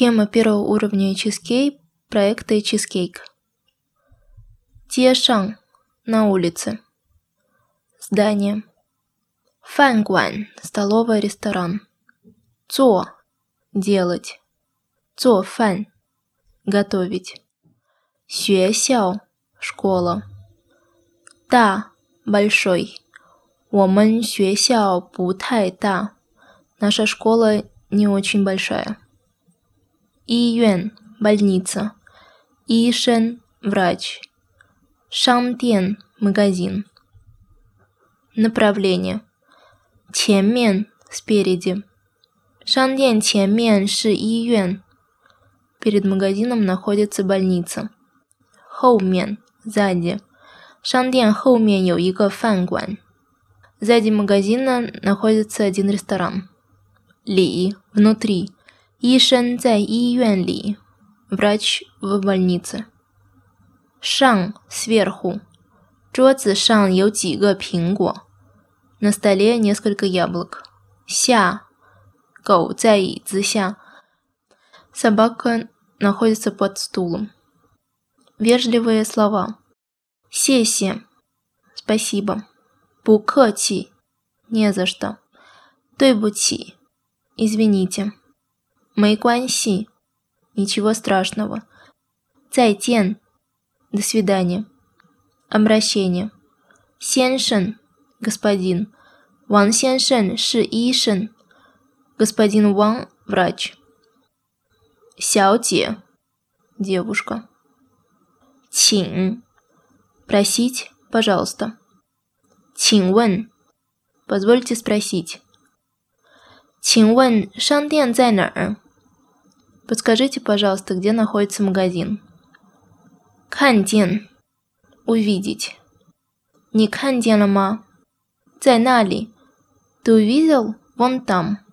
Схема первого уровня Cheesecake проекта Cheesecake. 街上 на улице. Здание. 饭馆 столовая, ресторан. 做 делать. 做饭 готовить. 学校 школа. 大 большой. 我们学校不太大. Наша школа не очень большая. 医院 больница. 医生 врач. 商店 магазин. Направление. 前面 спереди. 商店前面是医院. Перед магазином находится больница. 后面 сзади. 商店后面有一个饭馆. Сзади магазина находится один ресторан. 里 внутри. 医生在医院里. Врач в больнице. 上 сверху. 桌子上有几个苹果. На столе несколько яблок. 下 狗在椅子下. Собака находится под стулом. Вежливые слова. 谢谢 спасибо. 不客气 не за что. 对不起 извините. 没关系 ничего страшного. 再见 до свидания. Обращение. 先生 господин. 王先生是医生. Господин Ван врач. 小姐 девушка. 请 просить, пожалуйста. 请问 позвольте спросить. 请问商店在哪儿? Подскажите, пожалуйста, где находится магазин. 看见 увидеть. 你看见了吗? 在那里. Ты увидел? Вон там.